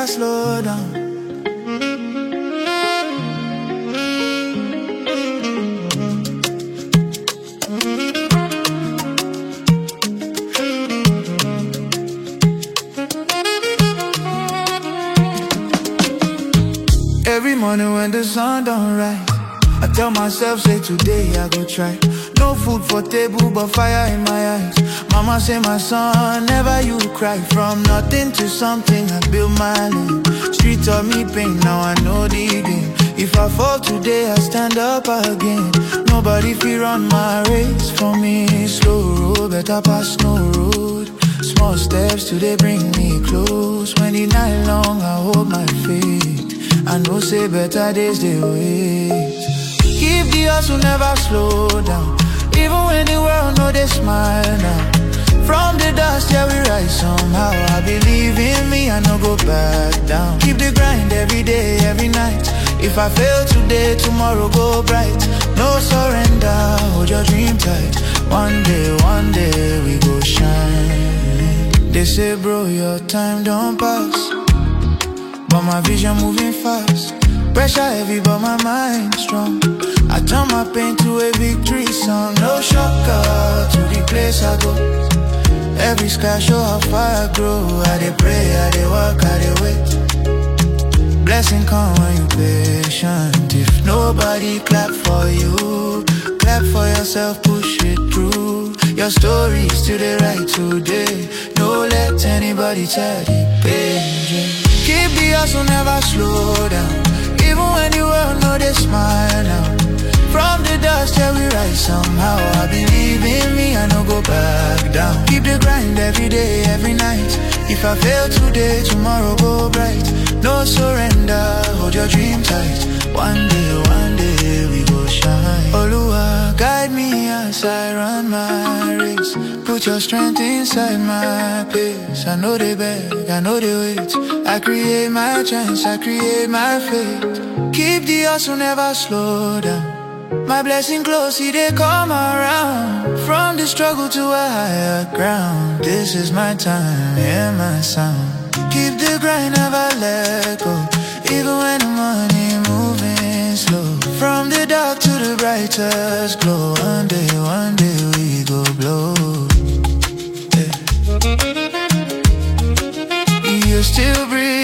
never slow down. Every morning when the sun don't rise, I tell myself, say today I go try. No food for table, but fire in my eyes. Mama say, my son, never you cry. From nothing to something, I build my life. Street taught me pain, now I know the game. If I fall today, I stand up again. Nobody feel run my race for me. Slow road, better pass no road. Small steps today bring me close. When the night long, I hold my faith. I know say better days they wait. Keep the hustle, never slow down. Even when the world know they smile now. From the dust, yeah, we rise somehow. I believe in me, I no go back down. Keep the grind every day, every night. If I fail today, tomorrow go bright. No surrender, hold your dream tight. One day we go shine. They say, bro, your time don't pass, but my vision moving fast. Pressure heavy, but my mind strong. I turn my pain to a victory song. No shortcut to the place I go. Every sky show how far I grow. I dey pray, I dey work, I dey wait. Blessing come when you patient. If nobody clap for you, clap for yourself, push it through. Your story still the right today. Don't let anybody tell you pain. Keep the hustle, never slow down. Even when the world know they smile now. From the dust, yeah, we rise somehow. I believe in me, I no go back down. Keep the grind every day, every night. If I fail today, tomorrow go bright. No surrender, hold your dream tight. One day we go shine. Oluwa, guide me as I run my race. Put your strength inside my pace. I know they beg, I know they wait. I create my chance, I create my fate. Keep the hustle, never slow down. My blessing close, see they come around. From the struggle to a higher ground. This is my time, hear my sound. Keep the grind, never let go. Even when the money moving slow. From the dark to the brightest glow. One day we go blow. Yeah. You still breathe.